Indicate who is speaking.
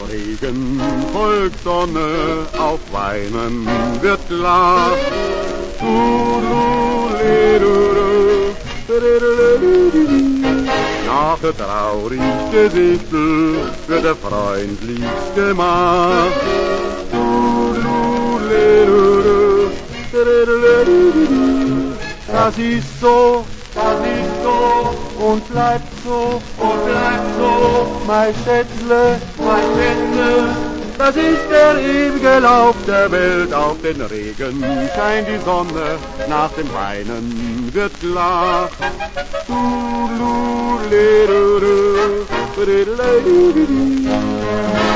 Speaker 1: Regen folgt Sonne, auf Weinen wird Glas. Nach der traurig Gesichtel wird der freundlich gemacht. Das ist so und bleibt so, mein Schätzle, das ist der ewige Lauf der Welt. Auf den Regen scheint die Sonne, nach dem Weinen wird gelacht. Du,